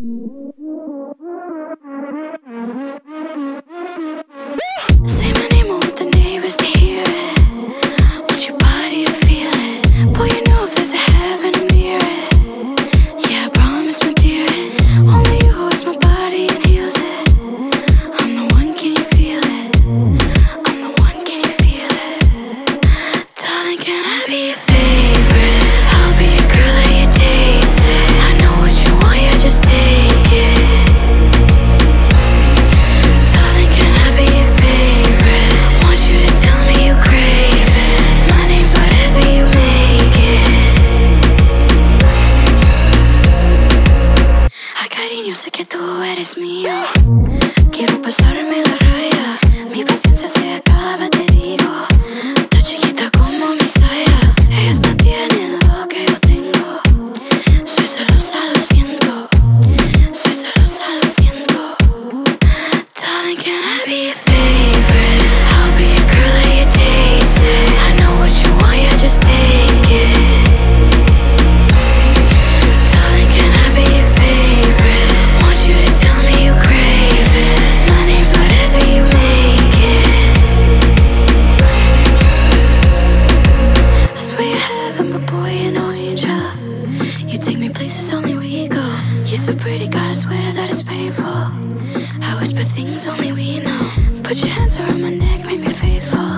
Say my name, I want the neighbors to hear it. Want your body to feel it. Boy, you know if there's a heaven, I'm near it. Yeah, I promise, my dear, it's only you who is my body and heals it. I'm the one, can you feel it? I'm the one, can you feel it? Darling, can I be your favorite? I'll be your girl, let you taste it. I know what you want, yeah, just take it. Darling, can I be your favorite? Want you to tell me you crave it. My name's whatever you make it. Hay cariño, sé que tú eres mío. Quiero pasarme la raya. Mi paciencia se acaba, te digo. Tan chiquita como mi saya. Ellos no tienen lo que yo tengo. Soy celosa, lo siento. Soy celosa, lo siento. Darling, can I be your favorite? I'll be your girl, let you taste it. I know what you want, yeah, just take it. Darling, can I be your favorite? Want you to tell me you crave it. My name's whatever you make it. I swear you're heaven, but boy, you're no angel. You take me places only we go. You're so pretty, gotta swear that it's painful. I whisper things only we know. Put your hands around my neck, make me faithful.